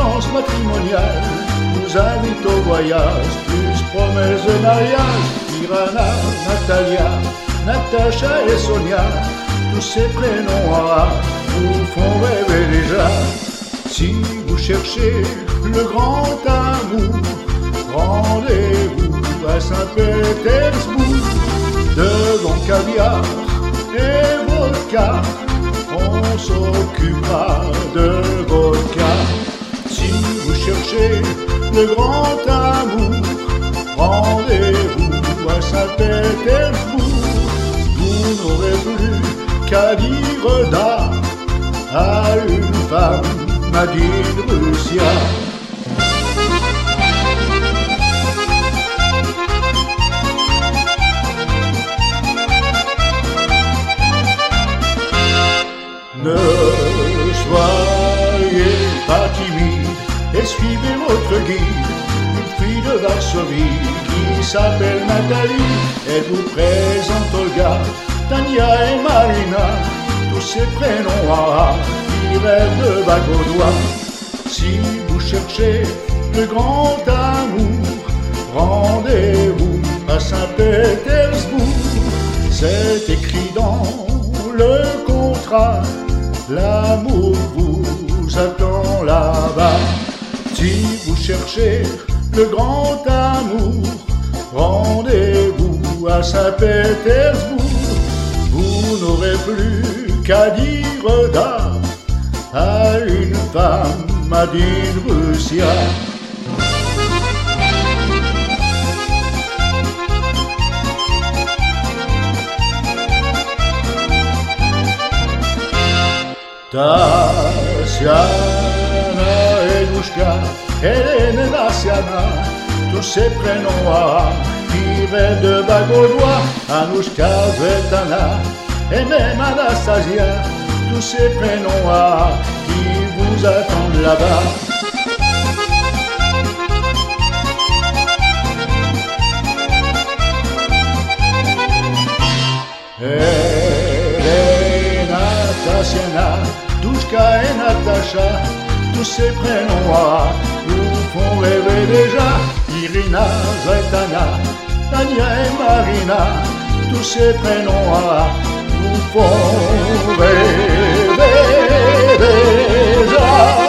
alliance matrimoniale nous invite au voyage, plus promesse de mariage. Irana, Natalia, Natacha et Sonia, tous ces prénoms arabes vous font rêver déjà. Si vous cherchez le grand amour, rendez-vous à Saint-Pétersbourg. Devant caviar et vodka, on s'occupera de votre cas. Si vous cherchez le grand amour, rendez-vous à Saint-Pétersbourg. Vous n'aurez plus qu'à dire da à une femme, Nadine Russia. Ne soyez pas timide et suivez votre guide, une fille de Varsovie qui s'appelle Nathalie. Elle vous présente Olga, Tania et Marina, tous ces prénoms arabes qui rêvent de bague au doigt. Si vous cherchez le grand amour, rendez-vous à Saint-Pétersbourg. C'est écrit dans le contrat, l'amour vous attend là-bas. Si vous cherchez le grand amour, rendez-vous à Saint-Pétersbourg. Vous n'aurez plus qu'à dire da à une femme, Nadine Russia. Tatiana, Elouchka, Hélène, Nasiana, tous ces prénoms arabes qui rêvent de bague au doigt. Anouchka, Zvetana et même Anastasia, tous ces prénoms arabes qui vous attendent là-bas. Tatiana, Douchka et Natacha, tous ces prénoms arabes vous font rêver déjà. Irina, Zvetana, Tania et Marina, tous ces prénoms arabes vous font rêver déjà.